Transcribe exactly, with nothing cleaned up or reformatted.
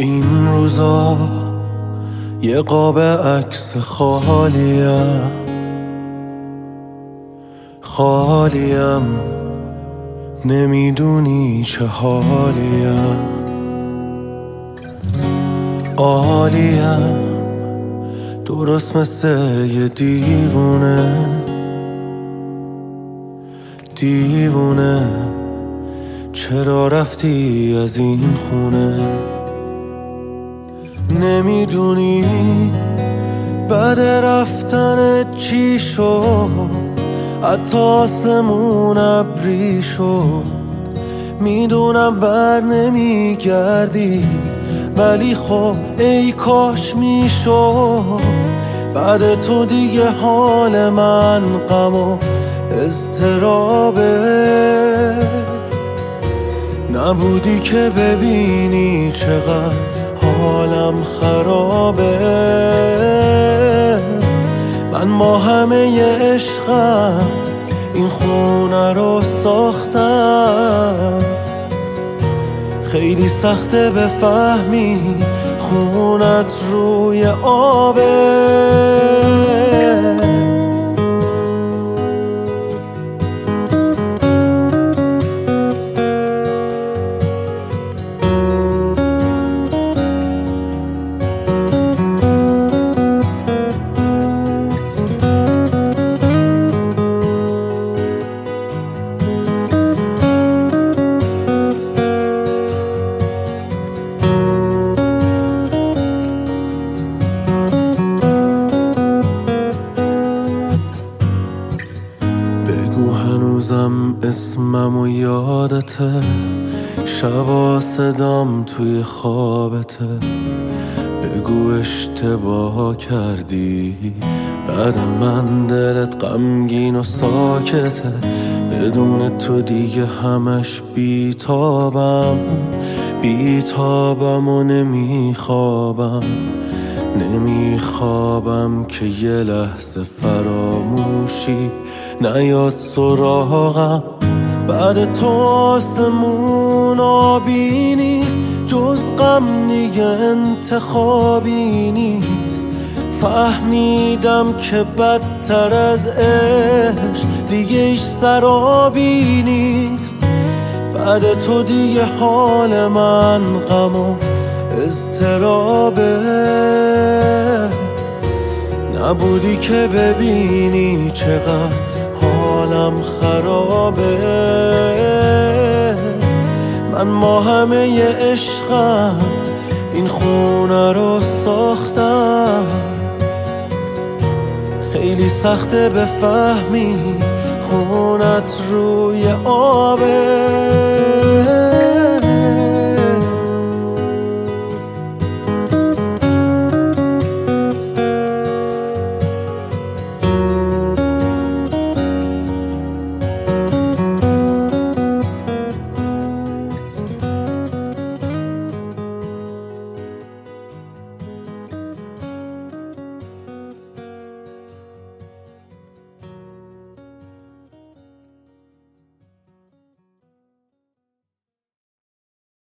این روزا یه قاب عکس خالیم خالیم نمیدونی چه حالیم عالیم درست مثل یه دیوونه دیوونه چرا رفتی از این خونه نمیدونی بعد رفتن چی شد حتی آسمون ابری شد میدونم بر نمیگردی ولی خب ای کاش میشد بعد تو دیگه حال من غم و اضطرابه نبودی که ببینی چقدر حالم خرابه من با همه عشقم این خونه رو ساختم خیلی سخته بفهمی خونت روی آبه هنوزم اسمم و یادته شبا صدام توی خوابته بگو اشتباه کردی بعد من دلت غمگین و ساکته بدون تو دیگه همش بیتابم بیتابم و نمیخوابم نمیخوابم که یه لحظه فراموشی نیاد سراغم بعد تو آسمون آبی نیست جز غم دیگه انتخابی نیست فهمیدم که بدتر از عشق دیگه ایش سرابی نیست بعد تو دیگه حال من غم و اضطرابه نبودی که ببینی چقدر حالم خرابه من با همه عشقم این خونه رو ساختم خیلی سخته بفهمی خونت روی آبه